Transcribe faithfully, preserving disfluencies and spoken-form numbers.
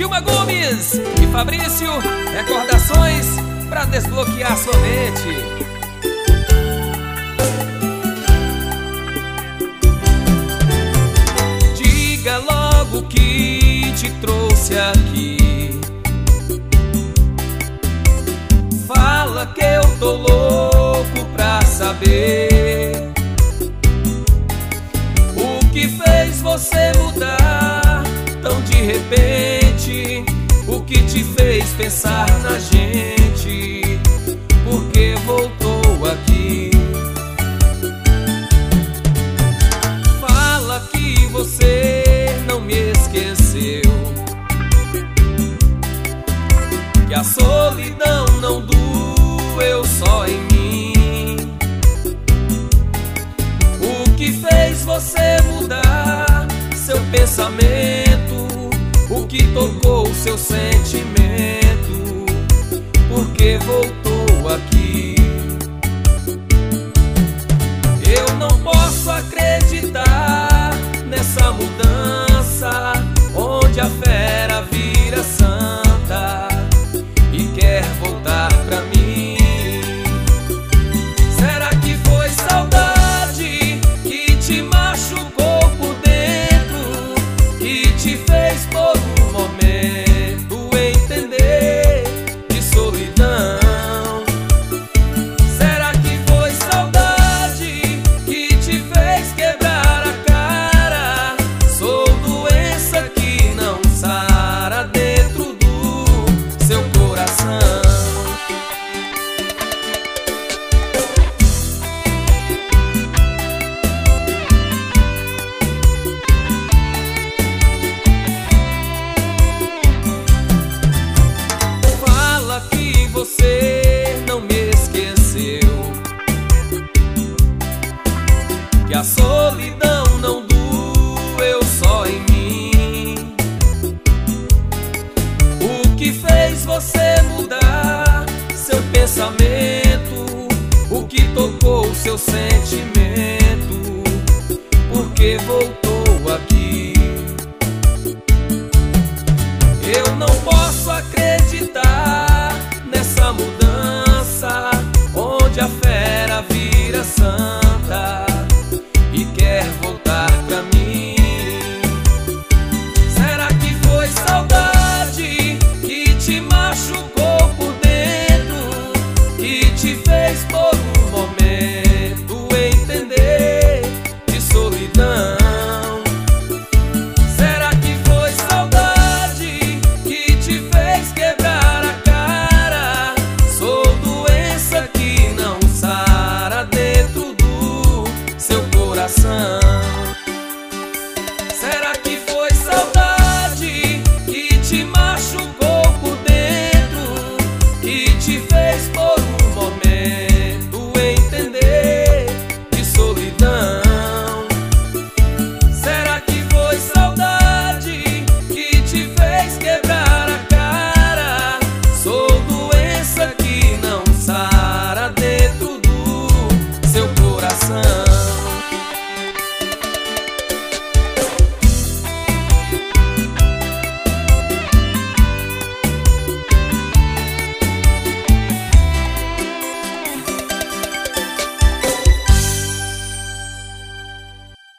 Vilma Gomes e Fabrício, recordações pra desbloquear sua mente. Diga logo o que te trouxe aqui. Fala que eu tô louco pra saber o que fez você mudar tão de repente, o que te fez pensar na gente, porque voltou aqui. Fala que você não me esqueceu, que a solidão não doeu só em mim. O que fez você mudar seu pensamento, o que tocou seu sentimento, porque voltou aqui. Eu não posso acreditar nessa mudança, onde a fera vira santa e quer voltar pra mim. Será que foi saudade que te machucou por dentro, que te fez por um momento entender de solidão? Será que foi saudade que te fez quebrar a cara? Sou doença que não sara dentro do seu coração. Fala que você não me esqueceu, que a solidão não doeu só em mim. O que fez você mudar seu pensamento, o que tocou seu sentimento, porque voltou aqui. Eu não posso acreditar nessa mudança, onde a fera vira santa e quer voltar pra mim. Será que foi saudade que te machucou por dentro, que te fez por um momento entender de solidão? Será que foi saudade que te fez quebrar a cara? Sou doença que não sara dentro do seu coração.